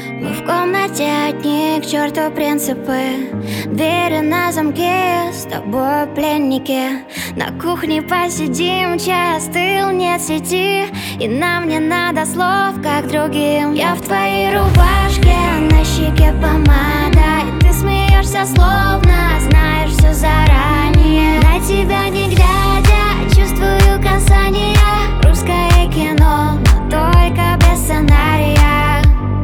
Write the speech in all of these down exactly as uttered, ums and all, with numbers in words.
Мы в комнате одни, к черту принципы. Двери на замке, с тобой пленники. На кухне посидим, чай остыл, нет сети. И нам не надо слов, как другим. Я в твоей рубашке, на щеке помада. И ты смеешься, словно знаешь все заранее. На тебя не глядя, чувствую касание. Русское кино, но только без сценария.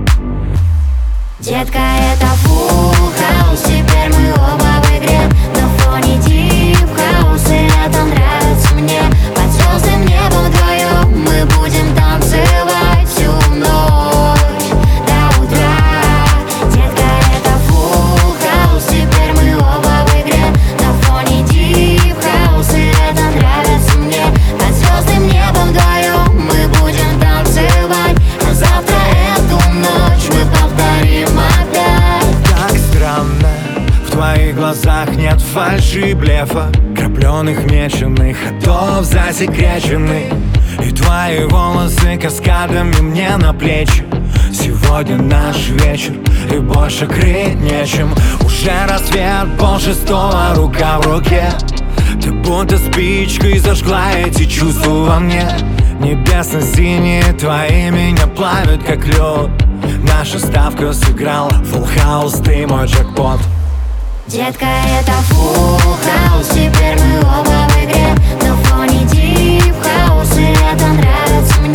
Детка, это full house, теперь мы оба в игре. На фоне deep house, и это нравится мне. Под звездным небом вдвоем мы будем танцевать всю ночь до утра. Детка, это full house, теперь мы оба в игре. На фоне deep house, и это нравится мне. Под звездным небом вдвоем мы будем танцевать. А завтра эту ночь мы повторим опять. Так странно, в твоих глазах нет фальши и блефа. Крапленых меченых ходов засекречены. И твои волосы каскадами мне на плечи. Сегодня наш вечер, и больше крыть нечем. Уже рассвет, полшестого, рука в руке. Ты будто спичкой зажгла эти чувства во мне. Небесно-синие твои меня плавят, как лед. Наша ставка сыграла, full house, ты мой джекпот. Детка, это full house, теперь мы оба в игре. На фоне deep house, и это нравится мне.